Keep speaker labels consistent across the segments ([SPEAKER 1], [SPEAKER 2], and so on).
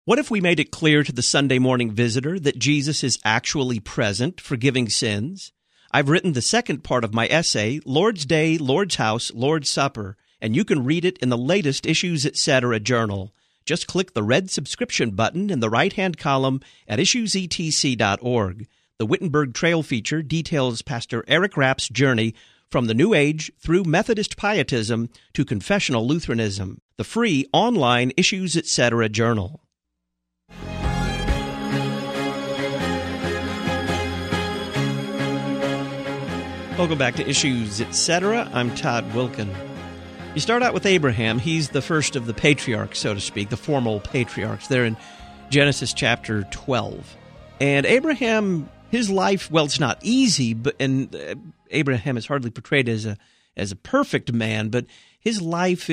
[SPEAKER 1] What if we made it clear to the Sunday morning visitor that Jesus is actually present, forgiving sins? I've written the second part of my essay, Lord's Day, Lord's House, Lord's Supper, and you can read it in the latest Issues Etc. journal. Just click the red subscription button in the right-hand column at issuesetc.org. The Wittenberg Trail feature details Pastor Eric Rapp's journey from the New Age through Methodist Pietism to confessional Lutheranism. The free online Issues Etc. journal. Welcome back to Issues Etc. I'm Todd Wilkin. You start out with Abraham. He's the first of the patriarchs, so to speak, the formal patriarchs. They're in Genesis chapter 12. And Abraham, his life, well, it's not easy, but Abraham is hardly portrayed as a perfect man, but his life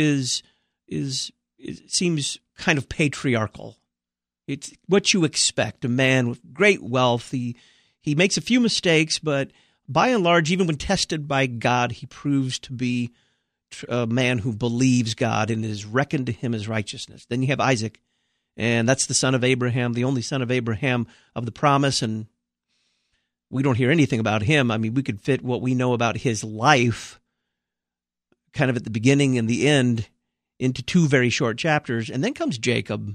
[SPEAKER 1] seems kind of patriarchal. It's what you expect, a man with great wealth. He makes a few mistakes, but by and large, even when tested by God, he proves to be a man who believes God and is reckoned to him as righteousness. Then you have Isaac, and that's the son of Abraham, the only son of Abraham of the promise, and we don't hear anything about him. I mean, we could fit what we know about his life kind of at the beginning and the end into two very short chapters. And then comes Jacob.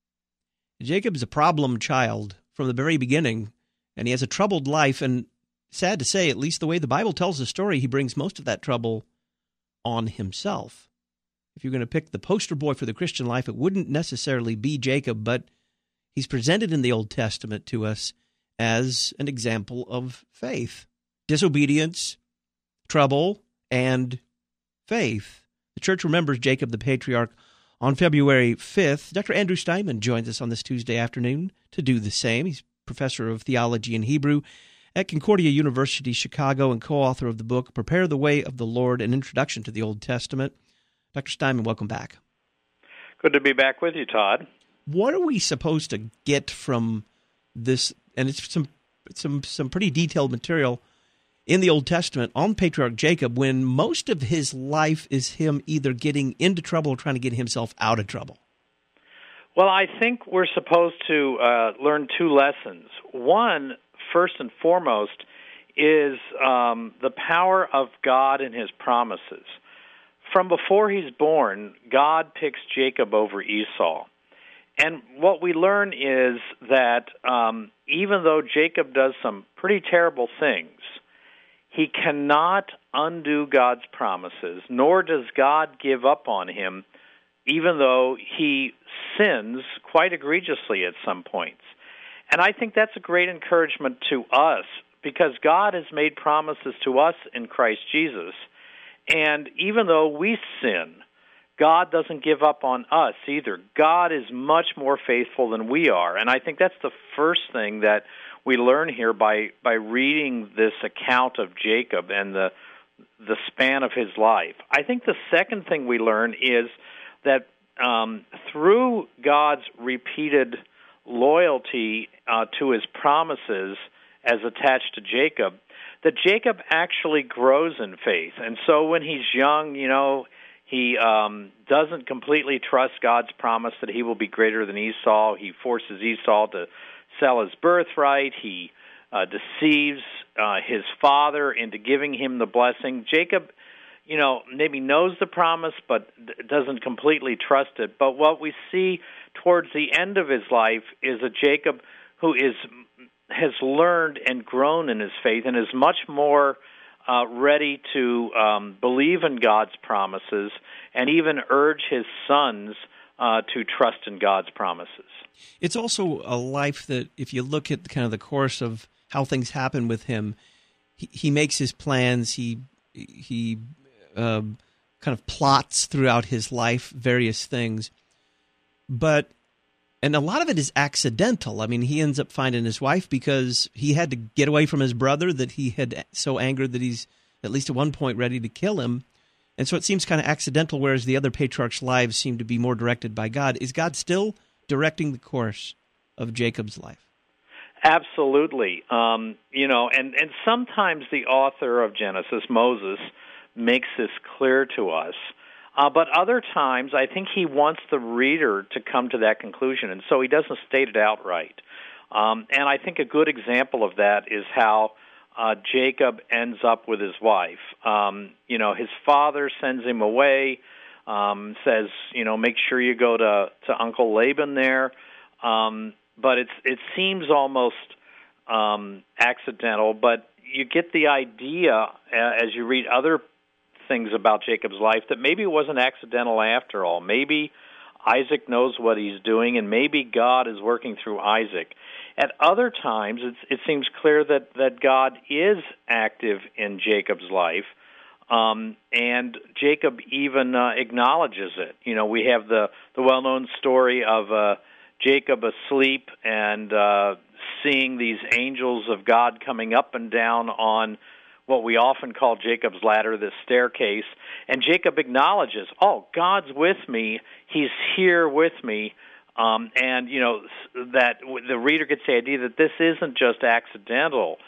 [SPEAKER 1] Jacob is a problem child from the very beginning, and he has a troubled life, and sad to say, at least the way the Bible tells the story, he brings most of that trouble on himself. If you're going to pick the poster boy for the Christian life, it wouldn't necessarily be Jacob, but he's presented in the Old Testament to us as an example of faith. Disobedience, trouble, and faith. The church remembers Jacob the patriarch on February 5th. Dr. Andrew Steinman joins us on this Tuesday afternoon to do the same. He's professor of theology and Hebrew at Concordia University, Chicago, and co-author of the book, Prepare the Way of the Lord, An Introduction to the Old Testament. Dr. Steinman, welcome back.
[SPEAKER 2] Good to be back with you, Todd.
[SPEAKER 1] What are we supposed to get from this? And it's some pretty detailed material in the Old Testament on Patriarch Jacob when most of his life is him either getting into trouble or trying to get himself out of trouble.
[SPEAKER 2] Well, I think we're supposed to learn two lessons. One, first and foremost, is the power of God and his promises. From before he's born, God picks Jacob over Esau. And what we learn is that even though Jacob does some pretty terrible things, he cannot undo God's promises, nor does God give up on him, even though he sins quite egregiously at some points. And I think that's a great encouragement to us because God has made promises to us in Christ Jesus. And even though we sin, God doesn't give up on us either. God is much more faithful than we are. And I think that's the first thing that we learn here by reading this account of Jacob and the span of his life. I think the second thing we learn is that through God's repeated loyalty to his promises as attached to Jacob, that Jacob actually grows in faith. And so when he's young, he doesn't completely trust God's promise that he will be greater than Esau. He forces Esau to sell his birthright. He deceives his father into giving him the blessing. Jacob, maybe knows the promise but doesn't completely trust it. But what we see towards the end of his life is a Jacob who has learned and grown in his faith and is much more ready to believe in God's promises and even urge his sons to trust in God's promises.
[SPEAKER 1] It's also a life that, if you look at kind of the course of how things happen with him, he makes his plans, he kind of plots throughout his life various things, and a lot of it is accidental. I mean, he ends up finding his wife because he had to get away from his brother that he had so angered that he's, at least at one point, ready to kill him. And so it seems kind of accidental, whereas the other patriarchs' lives seem to be more directed by God. Is God still directing the course of Jacob's life?
[SPEAKER 2] Absolutely. And sometimes the author of Genesis, Moses, makes this clear to us. But other times, I think he wants the reader to come to that conclusion, and so he doesn't state it outright. And I think a good example of that is how Jacob ends up with his wife. His father sends him away, says, make sure you go to Uncle Laban there. But it seems almost accidental, but you get the idea as you read other things about Jacob's life that maybe it wasn't accidental after all. Maybe Isaac knows what he's doing, and maybe God is working through Isaac. At other times, it seems clear that God is active in Jacob's life, and Jacob even acknowledges it. We have the well-known story of Jacob asleep and seeing these angels of God coming up and down on what we often call Jacob's ladder, the staircase, and Jacob acknowledges, God's with me, he's here with me, that the reader gets the idea that this isn't just accidental.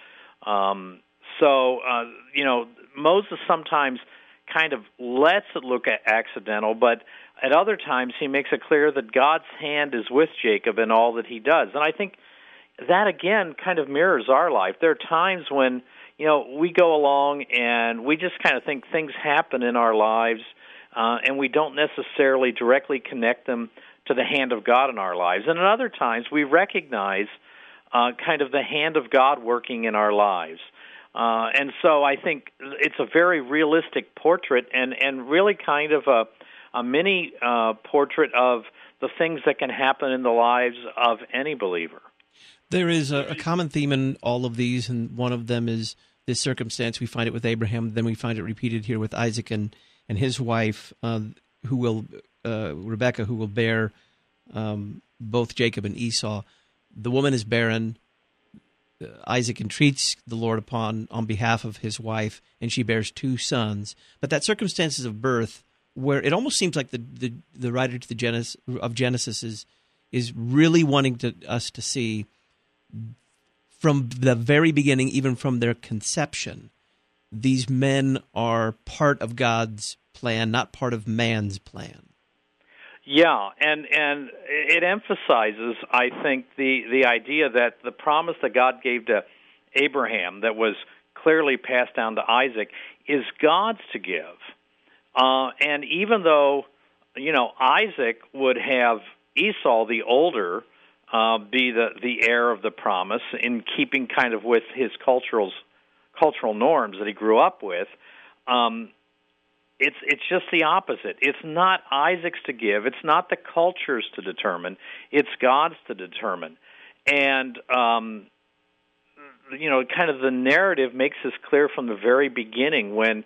[SPEAKER 2] Moses sometimes kind of lets it look accidental, but at other times he makes it clear that God's hand is with Jacob in all that he does. And I think that, again, kind of mirrors our life. There are times when, we go along and we just kind of think things happen in our lives, and we don't necessarily directly connect them to the hand of God in our lives. And at other times we recognize kind of the hand of God working in our lives. And so I think it's a very realistic portrait and really kind of a mini portrait of the things that can happen in the lives of any believer.
[SPEAKER 1] There is a common theme in all of these, and one of them is this circumstance. We find it with Abraham, then we find it repeated here with Isaac and his wife, Rebekah, who will bear both Jacob and Esau. The woman is barren. Isaac entreats the Lord on behalf of his wife, and she bears 2 sons. But that circumstances of birth, where it almost seems like the writer to the Genesis is really wanting us to see from the very beginning, even from their conception, these men are part of God's plan, not part of man's plan.
[SPEAKER 2] Yeah, and it emphasizes, I think, the idea that the promise that God gave to Abraham that was clearly passed down to Isaac is God's to give. And even though, Isaac would have Esau, the older, be the heir of the promise in keeping kind of with his cultural norms that he grew up with, it's just the opposite. It's not Isaac's to give. It's not the culture's to determine. It's God's to determine. And, kind of the narrative makes this clear from the very beginning when,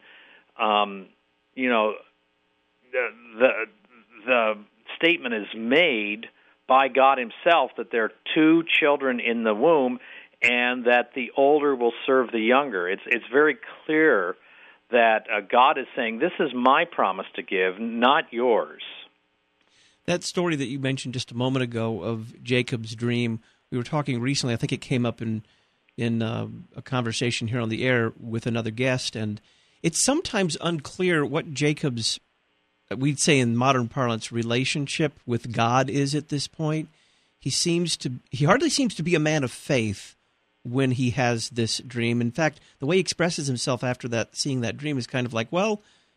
[SPEAKER 2] the statement is made by God himself that there are 2 children in the womb and that the older will serve the younger. It's very clear that God is saying, this is my promise to give, not yours.
[SPEAKER 1] That story that you mentioned just a moment ago of Jacob's dream, we were talking recently, I think it came up in a conversation here on the air with another guest, and it's sometimes unclear what Jacob's, we'd say in modern parlance, relationship with God is at this point. He hardly seems to be a man of faith when he has this dream. In fact, the way he expresses himself after seeing that dream is kind of like, well,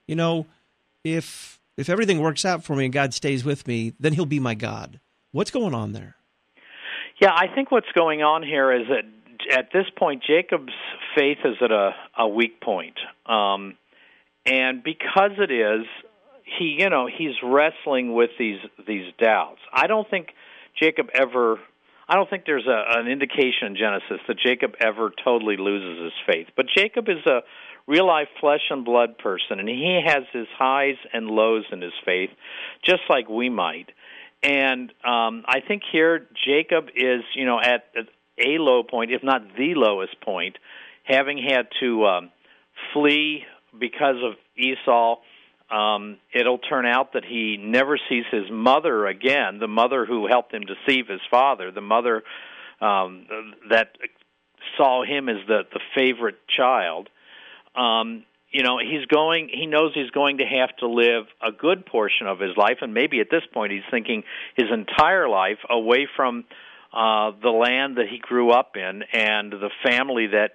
[SPEAKER 1] if everything works out for me and God stays with me, then he'll be my God. What's going on there?
[SPEAKER 2] Yeah, I think what's going on here is that at this point, Jacob's faith is at a weak point. And because it is, he's wrestling with these doubts. I don't think there's an indication in Genesis that Jacob ever totally loses his faith. But Jacob is a real-life flesh and blood person, and he has his highs and lows in his faith, just like we might. And I think here Jacob is, at a low point, if not the lowest point, having had to flee because of Esau. It'll turn out that he never sees his mother again, the mother who helped him deceive his father, the mother that saw him as the favorite child. He knows he's going to have to live a good portion of his life, and maybe at this point he's thinking his entire life away from the land that he grew up in and the family that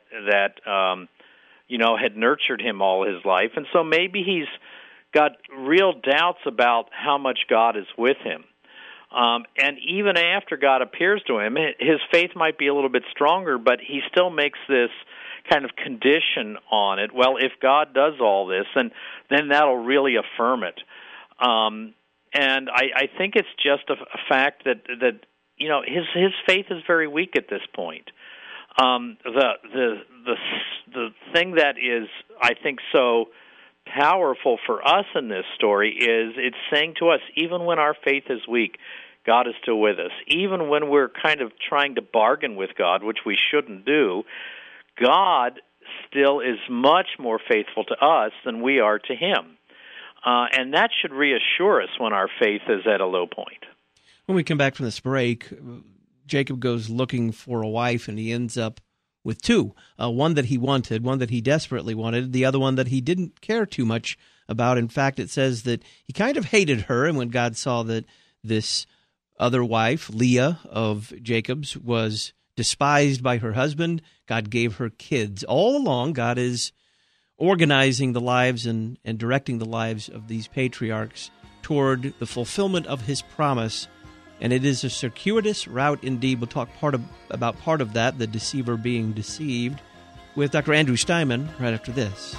[SPEAKER 2] had nurtured him all his life. And so maybe he's got real doubts about how much God is with him. And even after God appears to him, his faith might be a little bit stronger, but he still makes this kind of condition on it. Well, if God does all this, then that'll really affirm it. And I think it's just a fact that his faith is very weak at this point. The thing that is, I think, so powerful for us in this story is it's saying to us, even when our faith is weak, God is still with us. Even when we're kind of trying to bargain with God, which we shouldn't do, God still is much more faithful to us than we are to him. And that should reassure us when our faith is at a low point.
[SPEAKER 1] When we come back from this break, Jacob goes looking for a wife, and he ends up with two, one that he wanted, one that he desperately wanted, the other one that he didn't care too much about. In fact, it says that he kind of hated her, and when God saw that this other wife, Leah of Jacob's, was despised by her husband, God gave her kids. All along, God is organizing the lives and directing the lives of these patriarchs toward the fulfillment of his promise. And it is a circuitous route indeed. We'll talk about part of that, the deceiver being deceived, with Dr. Andrew Steinman right after this.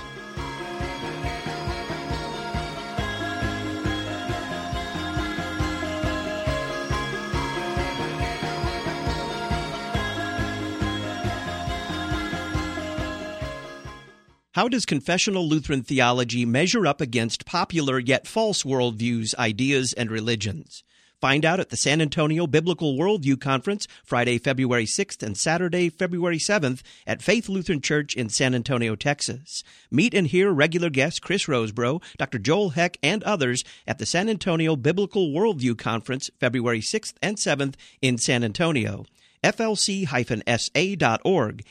[SPEAKER 1] How does confessional Lutheran theology measure up against popular yet false worldviews, ideas, and religions? Find out at the San Antonio Biblical Worldview Conference, Friday, February 6th and Saturday, February 7th at Faith Lutheran Church in San Antonio, Texas. Meet and hear regular guests Chris Rosebrough, Dr. Joel Heck, and others at the San Antonio Biblical Worldview Conference, February 6th and 7th in San Antonio. FLC-SA.org,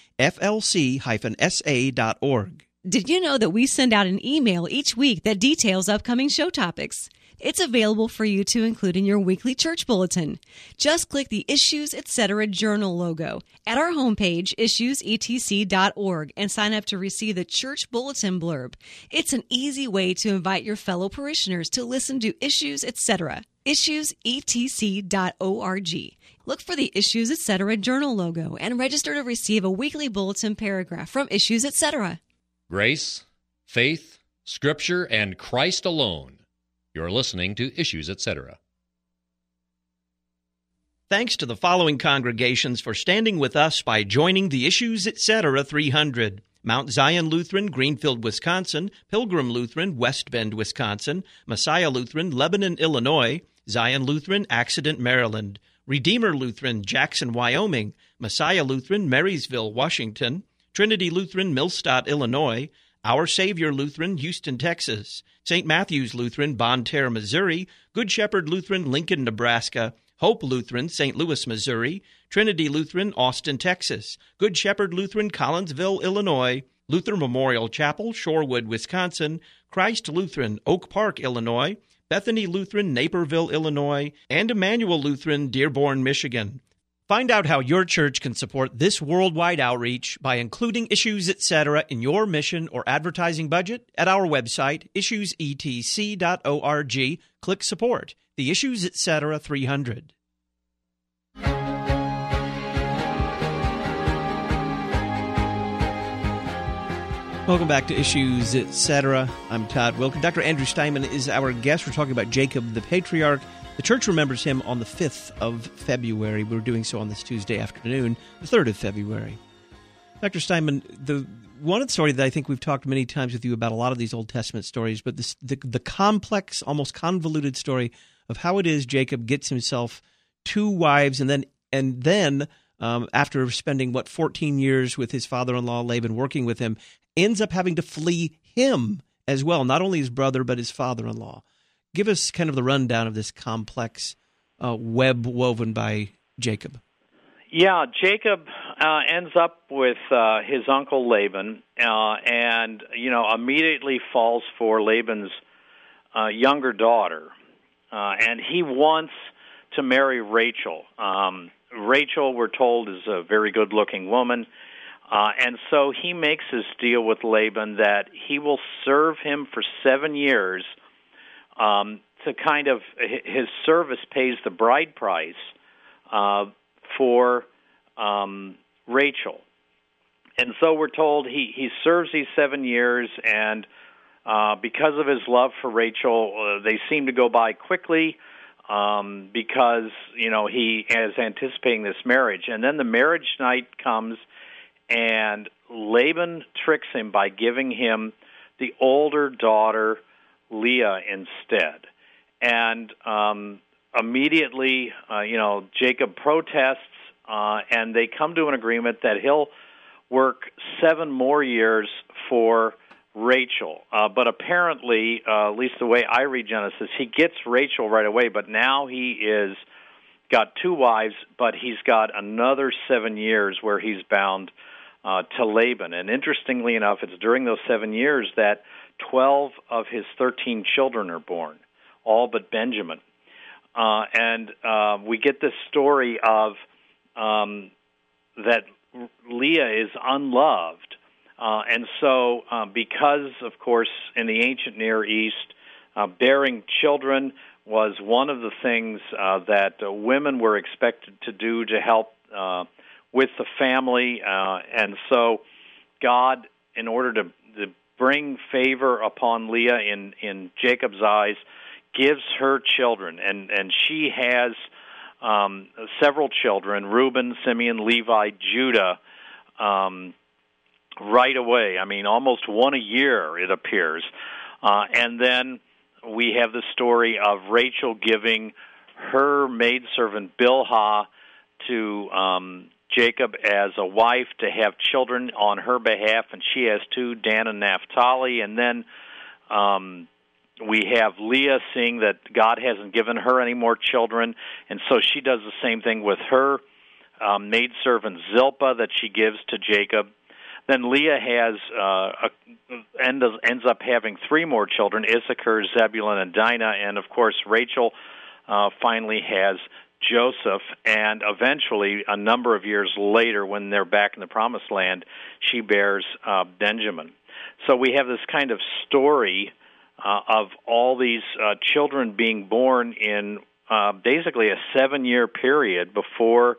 [SPEAKER 1] FLC-SA.org.
[SPEAKER 3] Did you know that we send out an email each week that details upcoming show topics? It's available for you to include in your weekly church bulletin. Just click the Issues Etc. Journal logo at our homepage, issuesetc.org, and sign up to receive the church bulletin blurb. It's an easy way to invite your fellow parishioners to listen to Issues Etc. issuesetc.org. Look for the Issues Etc. Journal logo and register to receive a weekly bulletin paragraph from Issues Etc.
[SPEAKER 4] Grace, faith, Scripture, and Christ alone. You're listening to Issues Etc.
[SPEAKER 1] Thanks to the following congregations for standing with us by joining the Issues Etc. 300. Mount Zion Lutheran, Greenfield, Wisconsin; Pilgrim Lutheran, West Bend, Wisconsin; Messiah Lutheran, Lebanon, Illinois; Zion Lutheran, Accident, Maryland; Redeemer Lutheran, Jackson, Wyoming; Messiah Lutheran, Marysville, Washington; Trinity Lutheran, Millstadt, Illinois; Our Savior Lutheran, Houston, Texas; St. Matthew's Lutheran, Bonne Terre, Missouri; Good Shepherd Lutheran, Lincoln, Nebraska; Hope Lutheran, St. Louis, Missouri; Trinity Lutheran, Austin, Texas; Good Shepherd Lutheran, Collinsville, Illinois; Luther Memorial Chapel, Shorewood, Wisconsin; Christ Lutheran, Oak Park, Illinois; Bethany Lutheran, Naperville, Illinois; and Emmanuel Lutheran, Dearborn, Michigan. Find out how your church can support this worldwide outreach by including Issues Etc. in your mission or advertising budget at our website, issuesetc.org. Click Support, the Issues Etc. 300. Welcome back to Issues Etc. I'm Todd Wilken. Dr. Andrew Steinman is our guest. We're talking about Jacob the Patriarch. The church remembers him on the 5th of February. We're doing so on this Tuesday afternoon, the 3rd of February. Dr. Steinman, the one story that I think we've talked many times with you about a lot of these Old Testament stories, but the complex, almost convoluted story of how it is Jacob gets himself two wives, and then after spending, 14 years with his father-in-law Laban working with him, ends up having to flee him as well, not only his brother, but his father-in-law. Give us kind of the rundown of this complex web woven by Jacob.
[SPEAKER 2] Yeah, Jacob ends up with his uncle Laban, and immediately falls for Laban's younger daughter, and he wants to marry Rachel. Rachel, we're told, is a very good-looking woman, and so he makes this deal with Laban that he will serve him for 7 years. To kind of his service pays the bride price for Rachel, and so we're told he serves these 7 years, and because of his love for Rachel, they seem to go by quickly. Because he is anticipating this marriage, and then the marriage night comes, and Laban tricks him by giving him the older daughter Leah instead, and immediately Jacob protests, and they come to an agreement that he'll work 7 more years for Rachel, but apparently, at least the way I read Genesis, he gets Rachel right away, but now he is got 2 wives, but he's got another 7 years where he's bound to Laban. And interestingly enough, it's during those 7 years that 12 of his 13 children are born, all but Benjamin. And we get this story of that Leah is unloved. And so, because, of course, in the ancient Near East, bearing children was one of the things that women were expected to do to help with the family. And so God, in order to bring favor upon Leah in Jacob's eyes, gives her children. And she has several children, Reuben, Simeon, Levi, Judah, right away. I mean, almost one a year, it appears. And then we have the story of Rachel giving her maidservant Bilhah to Jacob as a wife to have children on her behalf, and she has 2, Dan and Naphtali. And then we have Leah seeing that God hasn't given her any more children, and so she does the same thing with her maidservant Zilpah that she gives to Jacob. Then Leah has ends up having 3 more children, Issachar, Zebulun, and Dinah, and of course Rachel finally has Joseph, and eventually, a number of years later, when they're back in the Promised Land, she bears Benjamin. So we have this kind of story of all these children being born in basically a 7-year period before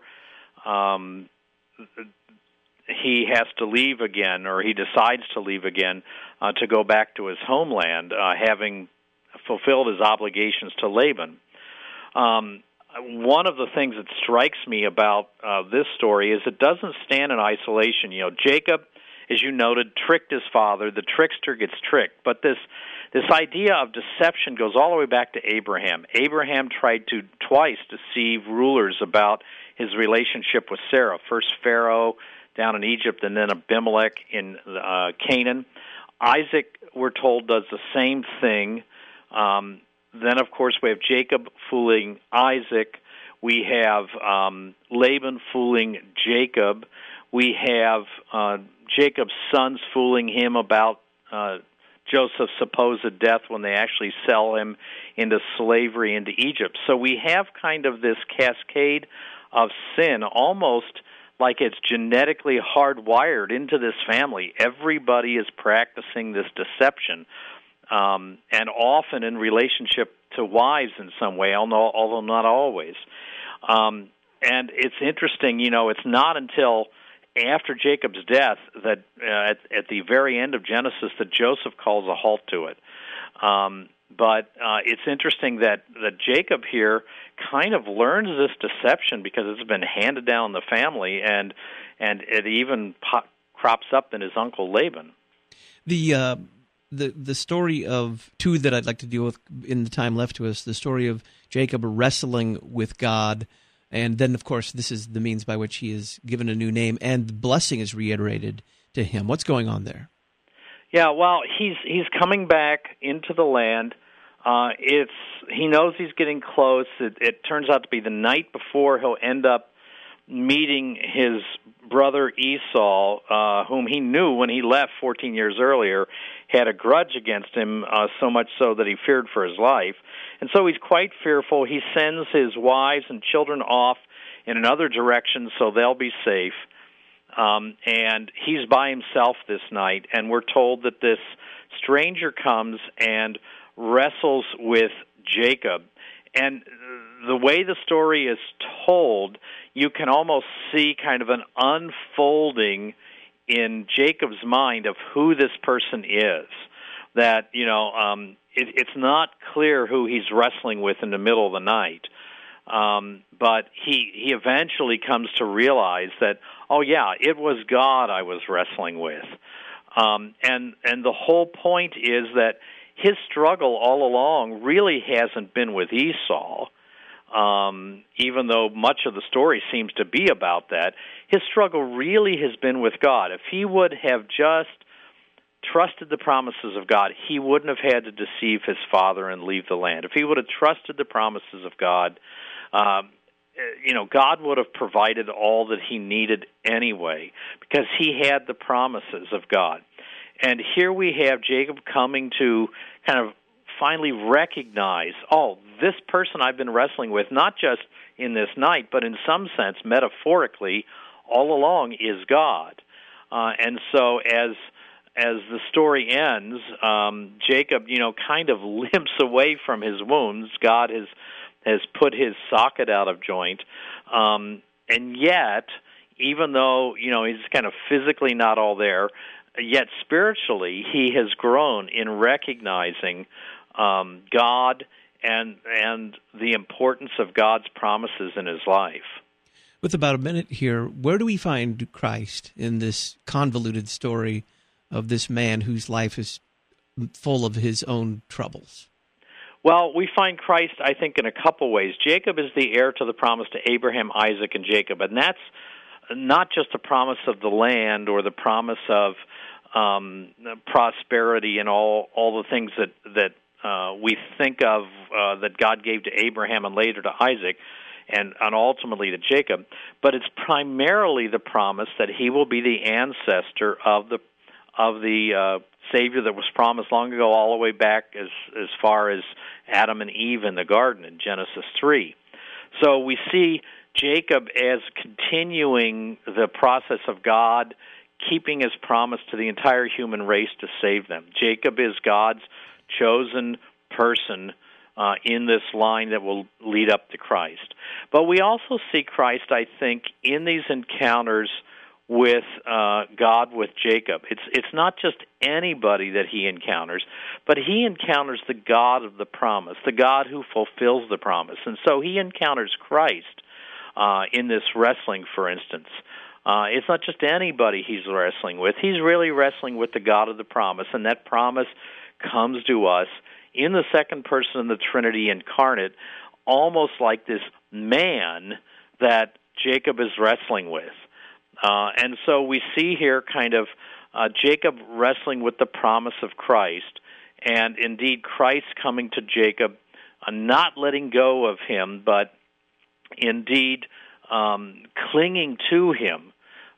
[SPEAKER 2] he has to leave again, or he decides to leave again to go back to his homeland, having fulfilled his obligations to Laban. One of the things that strikes me about this story is it doesn't stand in isolation. Jacob, as you noted, tricked his father. The trickster gets tricked. But this idea of deception goes all the way back to Abraham. Abraham tried to twice deceive rulers about his relationship with Sarah. First Pharaoh down in Egypt, and then Abimelech in Canaan. Isaac, we're told, does the same thing. Then, of course, we have Jacob fooling Isaac. We have Laban fooling Jacob. We have Jacob's sons fooling him about Joseph's supposed death when they actually sell him into slavery into Egypt. So we have kind of this cascade of sin, almost like it's genetically hardwired into this family. Everybody is practicing this deception. And often in relationship to wives in some way, although not always. And it's interesting, it's not until after Jacob's death that at the very end of Genesis that Joseph calls a halt to it. But it's interesting that Jacob here kind of learns this deception because it's been handed down in the family, and it even crops up in his uncle Laban.
[SPEAKER 1] The story of 2 that I'd like to deal with in the time left to us, the story of Jacob wrestling with God, and then, of course, this is the means by which he is given a new name, and the blessing is reiterated to him. What's going on there?
[SPEAKER 2] Yeah, well, he's coming back into the land. He knows he's getting close. It turns out to be the night before he'll end up meeting his brother Esau, whom he knew when he left 14 years earlier, had a grudge against him, so much so that he feared for his life. And so he's quite fearful. He sends his wives and children off in another direction so they'll be safe. And he's by himself this night, and we're told that this stranger comes and wrestles with Jacob. And the way the story is told, you can almost see kind of an unfolding in Jacob's mind of who this person is. That, it's not clear who he's wrestling with in the middle of the night. But he eventually comes to realize that, oh yeah, it was God I was wrestling with. And the whole point is that his struggle all along really hasn't been with Esau, even though much of the story seems to be about that. His struggle really has been with God. If he would have just trusted the promises of God, he wouldn't have had to deceive his father and leave the land. If he would have trusted the promises of God, God would have provided all that he needed anyway, because he had the promises of God. And here we have Jacob coming to kind of finally recognize, oh, this person I've been wrestling with, not just in this night, but in some sense, metaphorically, all along is God. And so as the story ends, Jacob, kind of limps away from his wounds. God has put his socket out of joint. And yet, even though, he's kind of physically not all there, yet spiritually he has grown in recognizing God and the importance of God's promises in his life.
[SPEAKER 1] With about a minute here, where do we find Christ in this convoluted story of this man whose life is full of his own troubles?
[SPEAKER 2] Well, we find Christ, I think, in a couple ways. Jacob is the heir to the promise to Abraham, Isaac, and Jacob, and that's not just the promise of the land or the promise of prosperity and all the things that we think of that God gave to Abraham and later to Isaac and ultimately to Jacob, but it's primarily the promise that he will be the ancestor of the Savior that was promised long ago, all the way back as far as Adam and Eve in the garden in Genesis 3. So we see Jacob as continuing the process of God keeping his promise to the entire human race to save them. Jacob is God's chosen person in this line that will lead up to Christ. But we also see Christ, I think, in these encounters with God, with Jacob. It's not just anybody that he encounters, but he encounters the God of the promise, the God who fulfills the promise. And so he encounters Christ in this wrestling, for instance. It's not just anybody he's wrestling with. He's really wrestling with the God of the promise, and that promise comes to us in the second person of the Trinity incarnate, almost like this man that Jacob is wrestling with. And so we see here kind of Jacob wrestling with the promise of Christ, and indeed Christ coming to Jacob, not letting go of him, but indeed clinging to him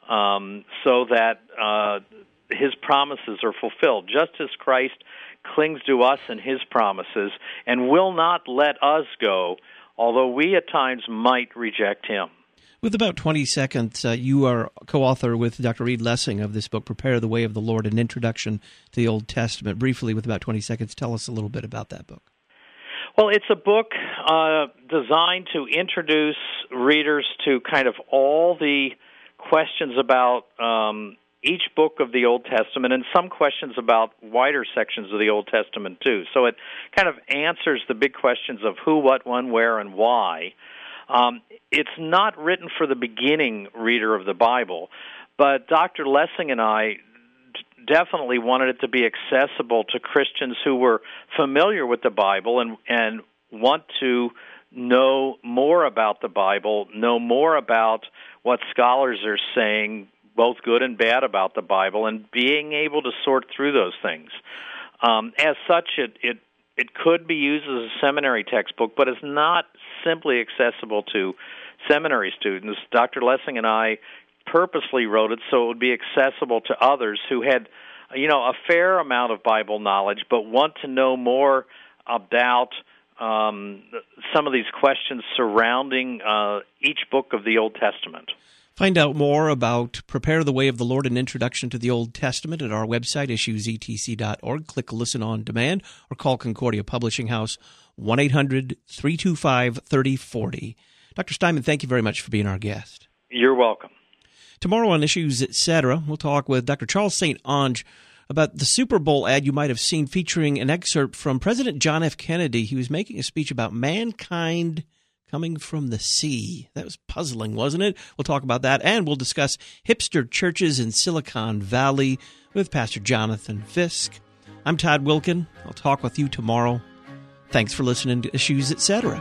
[SPEAKER 2] so that his promises are fulfilled, just as Christ clings to us and his promises and will not let us go, although we at times might reject him.
[SPEAKER 1] With about 20 seconds, you are co-author with Dr. Reed Lessing of this book, Prepare the Way of the Lord, an Introduction to the Old Testament. Briefly, with about 20 seconds, tell us a little bit about that book.
[SPEAKER 2] Well, it's a book designed to introduce readers to kind of all the questions about each book of the Old Testament and some questions about wider sections of the Old Testament, too. So it kind of answers the big questions of who, what, when, where, and why. It's not written for the beginning reader of the Bible, but Dr. Lessing and I definitely wanted it to be accessible to Christians who were familiar with the Bible and want to know more about the Bible, know more about what scholars are saying, both good and bad about the Bible, and being able to sort through those things. As such, it could be used as a seminary textbook, but it's not simply accessible to seminary students. Dr. Lessing and I purposely wrote it so it would be accessible to others who had, a fair amount of Bible knowledge but want to know more about some of these questions surrounding each book of the Old Testament.
[SPEAKER 1] Find out more about Prepare the Way of the Lord, an Introduction to the Old Testament at our website, issuesetc.org. Click Listen on Demand or call Concordia Publishing House, 1-800-325-3040. Dr. Steinman, thank you very much for being our guest.
[SPEAKER 2] You're welcome.
[SPEAKER 1] Tomorrow on Issues Etc., we'll talk with Dr. Charles St. Onge about the Super Bowl ad you might have seen featuring an excerpt from President John F. Kennedy. He was making a speech about mankind coming from the sea. That was puzzling, wasn't it? We'll talk about that, and we'll discuss hipster churches in Silicon Valley with Pastor Jonathan Fisk. I'm Todd Wilkin. I'll talk with you tomorrow. Thanks for listening to Issues Etc.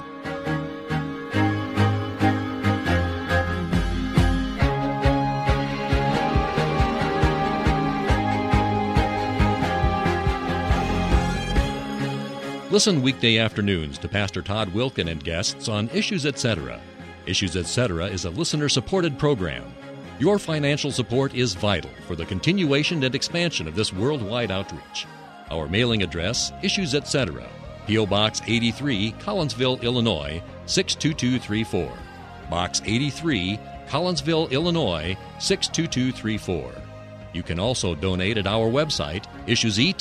[SPEAKER 4] Listen weekday afternoons to Pastor Todd Wilkin and guests on Issues Etc. Issues Etc. is a listener-supported program. Your financial support is vital for the continuation and expansion of this worldwide outreach. Our mailing address, Issues Etc., P.O. Box 83, Collinsville, Illinois, 62234. Box 83, Collinsville, Illinois, 62234. You can also donate at our website,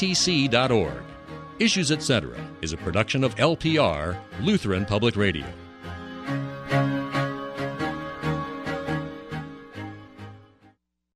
[SPEAKER 4] issuesetc.org. Issues Etc. is a production of LPR, Lutheran Public Radio.